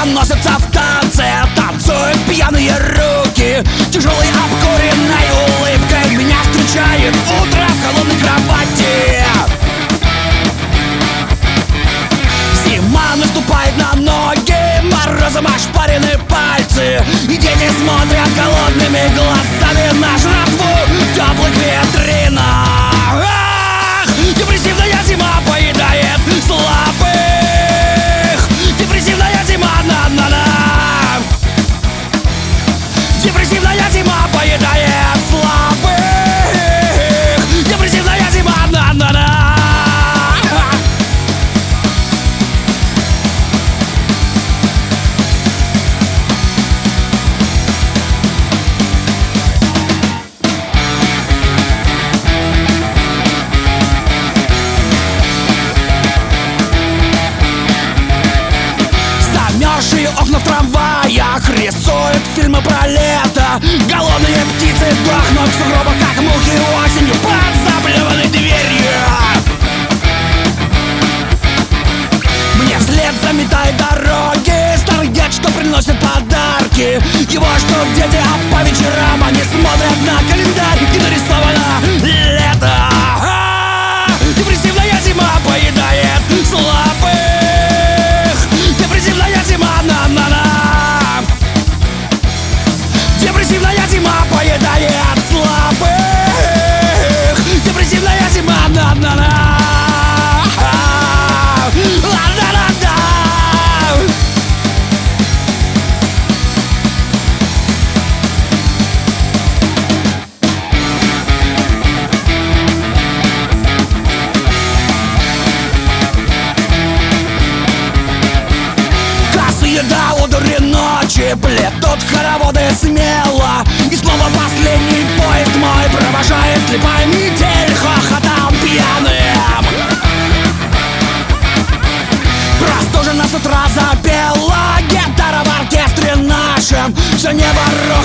носятся в танце, танцуют пьяные руки. Тяжелой обкуренной улыбкой меня встречает утро в холодной кровати. Зима наступает на ноги, морозом ошпарены пальцы, и дети смотрят голодными глазами на жратву в теплых витринах. Ах, депрессивная зима поедает слабых. Депрессивная зима, на-на-на. Депрессивная зима поедает слабых. Депрессивная зима, на-на-на. Замерзшие окна в трамваях рисуют фильмы про лето. Голодные птицы дохнут в сугробах, как мухи осенью под заблеванной дверью. Мне вслед заметают дороги старый дед, что приносит подарки. Его ждут дети, а по вечерам они смотрят на календарь, где нарисовано лето. Депрессивная зима поедает слабых. Депрессивная зима, на-на-на. Депрессивная зима поедает слабых. Депрессивная зима, на-на-на. Ла-ла-ла-да. Косые до одури ночи плетут хороводы смело, и снова последний поезд мой провожает слепая метель хохотом пьяным. Простуженно с утра запела гитара в оркестре нашем. Все небо